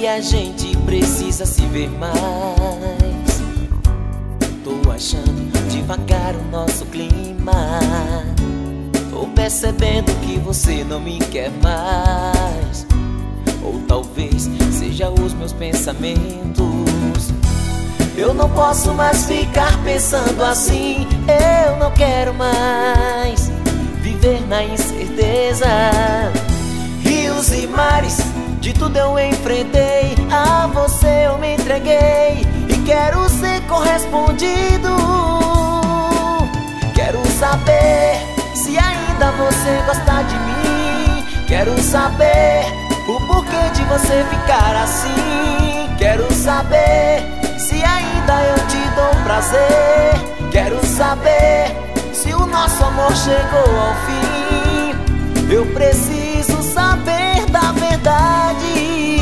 que a gente precisa se ver mais. Tô achando devagar o nosso clima. Tô percebendo que você não me quer mais. Ou talvez seja os meus pensamentos. Eu não posso mais ficar pensando assim. Eu não quero mais viver na incerteza. Rios e mares, de tudo eu enfrentei. A você eu me entreguei e quero ser correspondido. Quero saber se ainda você gosta de mim. Quero saber o porquê de você ficar assim. Quero saber se ainda eu te dou prazer. Quero saber se o nosso amor chegou ao fim. Eu preciso saber da verdade.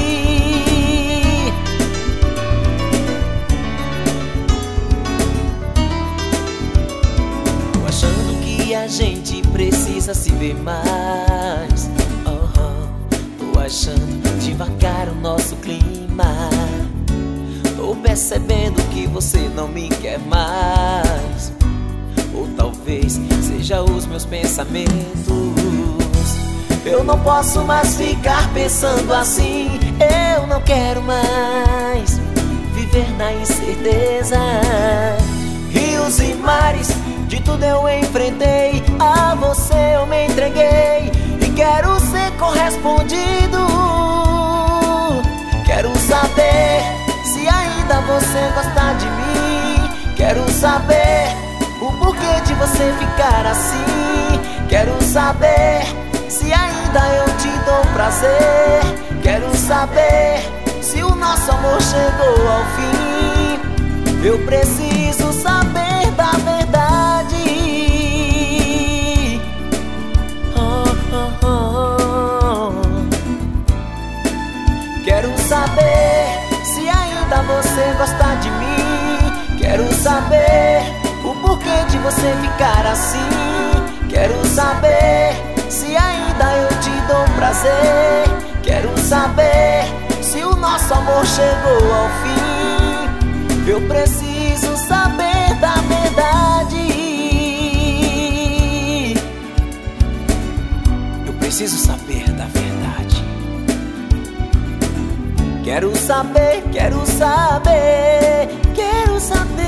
Tô achando que a gente precisa se ver mais. Tô achando devagar o nosso clima. Tô percebendo que você não me quer mais. Ou talvez seja os meus pensamentos. Eu não posso mais ficar pensando assim. Eu não quero mais viver na incerteza. Rios e mares, de tudo eu enfrentei. A você eu me entreguei e quero ser correspondido. Quero saber se ainda você gosta de mim. Quero saber o porquê de você ficar assim. Quero saber se ainda eu te dou prazer. Quero saber se o nosso amor chegou ao fim. Eu preciso saber da verdade. Quero saber se ainda você gosta de mim. Quero saber o porquê de você ficar assim. Quero saber se ainda eu te dou prazer. Quero saber se o nosso amor chegou ao fim. Eu preciso saber da verdade. Eu preciso saber da verdade. Quero saber, quero saber, quero saber.